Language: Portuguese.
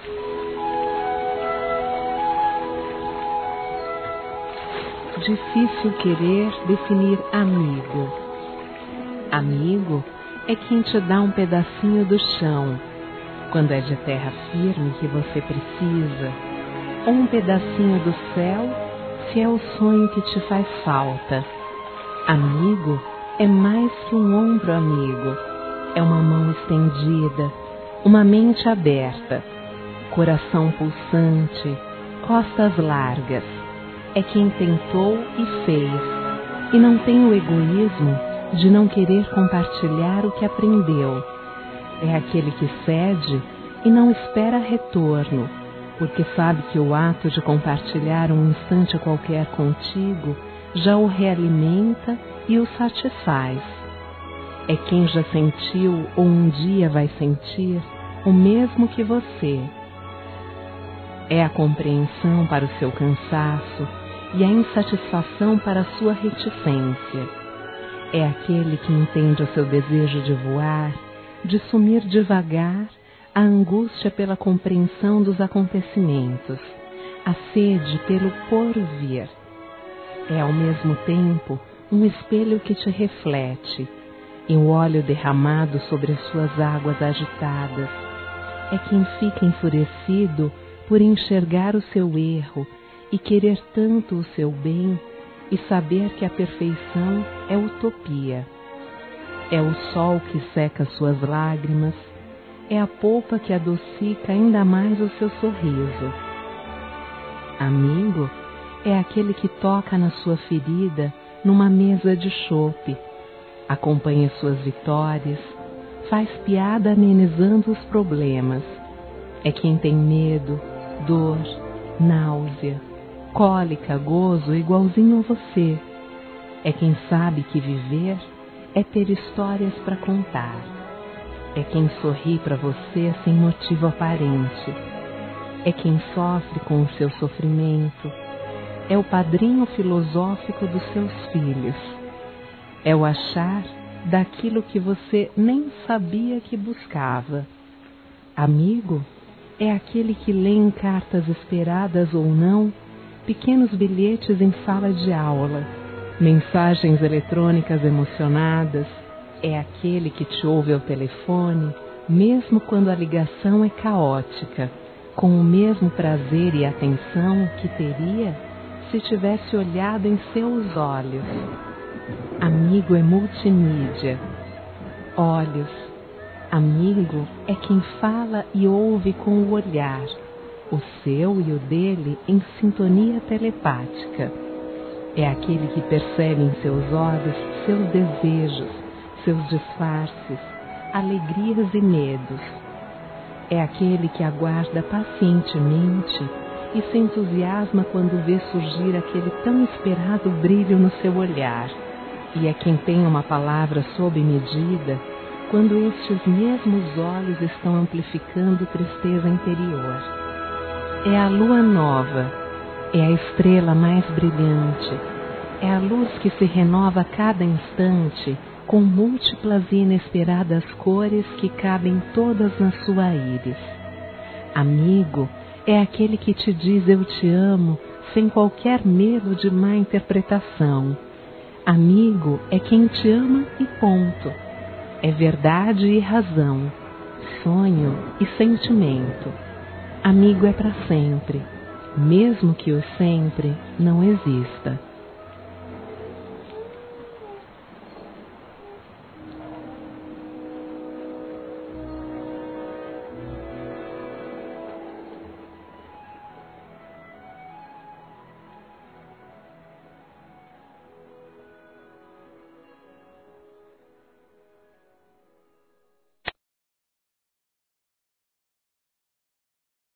Difícil querer definir amigo. Amigo é quem te dá um pedacinho do chão, quando é de terra firme que você precisa, ou um pedacinho do céu, se é o sonho que te faz falta. Amigo é mais que um ombro amigo, é uma mão estendida, uma mente aberta, coração pulsante, costas largas. É quem tentou e fez, e não tem o egoísmo de não querer compartilhar o que aprendeu. É aquele que cede e não espera retorno, porque sabe que o ato de compartilhar um instante qualquer contigo já o realimenta e o satisfaz. É quem já sentiu ou um dia vai sentir o mesmo que você. É a compreensão para o seu cansaço e a insatisfação para a sua reticência. É aquele que entende o seu desejo de voar, de sumir devagar, a angústia pela compreensão dos acontecimentos, a sede pelo porvir. É ao mesmo tempo um espelho que te reflete, e o óleo derramado sobre as suas águas agitadas. É quem fica enfurecido por enxergar o seu erro e querer tanto o seu bem e saber que a perfeição é utopia. É o sol que seca suas lágrimas, é a polpa que adocica ainda mais o seu sorriso. Amigo é aquele que toca na sua ferida numa mesa de chope, acompanha suas vitórias, faz piada amenizando os problemas. É quem tem medo, dor, náusea, cólica, gozo igualzinho a você. É quem sabe que viver é ter histórias para contar. É quem sorri para você sem motivo aparente. É quem sofre com o seu sofrimento. É o padrinho filosófico dos seus filhos. É o achar daquilo que você nem sabia que buscava. Amigo é aquele que lê em cartas esperadas ou não, pequenos bilhetes em sala de aula, mensagens eletrônicas emocionadas. É aquele que te ouve ao telefone, mesmo quando a ligação é caótica, com o mesmo prazer e atenção que teria se tivesse olhado em seus olhos. Amigo é multimídia. Olhos. Amigo é quem fala e ouve com o olhar, o seu e o dele em sintonia telepática. É aquele que percebe em seus olhos seus desejos, seus disfarces, alegrias e medos. É aquele que aguarda pacientemente e se entusiasma quando vê surgir aquele tão esperado brilho no seu olhar. E é quem tem uma palavra sob medida quando estes mesmos olhos estão amplificando tristeza interior. É a lua nova, é a estrela mais brilhante, é a luz que se renova a cada instante com múltiplas e inesperadas cores que cabem todas na sua íris. Amigo é aquele que te diz eu te amo sem qualquer medo de má interpretação. Amigo é quem te ama e ponto. É verdade e razão, sonho e sentimento. Amigo é para sempre, mesmo que o sempre não exista.